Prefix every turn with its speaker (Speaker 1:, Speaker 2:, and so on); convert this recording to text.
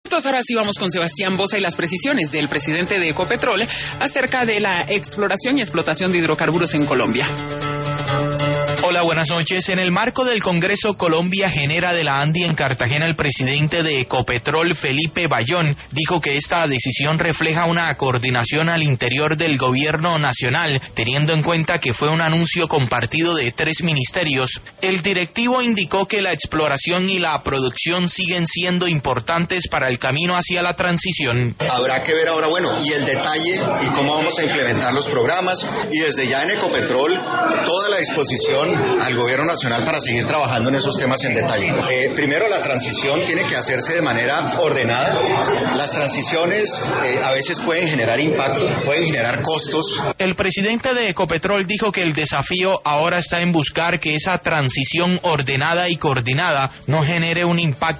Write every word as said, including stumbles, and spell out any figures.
Speaker 1: Ahora sí vamos con Sebastián Boza y las precisiones del presidente de Ecopetrol acerca de la exploración y explotación de hidrocarburos en Colombia.
Speaker 2: Hola, buenas noches. En el marco del Congreso Colombia Genera de la ANDI en Cartagena, el presidente de Ecopetrol, Felipe Bayón, dijo que esta decisión refleja una coordinación al interior del gobierno nacional, teniendo en cuenta que fue un anuncio compartido de tres ministerios. El directivo indicó que la exploración y la producción siguen siendo importantes para el camino hacia la transición.
Speaker 3: Habrá que ver ahora, bueno, y el detalle y cómo vamos a implementar los programas, y desde ya en Ecopetrol toda la disposición al gobierno nacional para seguir trabajando en esos temas en detalle. Eh, primero, la transición tiene que hacerse de manera ordenada. Las transiciones eh, a veces pueden generar impacto, pueden generar costos.
Speaker 2: El presidente de Ecopetrol dijo que el desafío ahora está en buscar que esa transición ordenada y coordinada no genere un impacto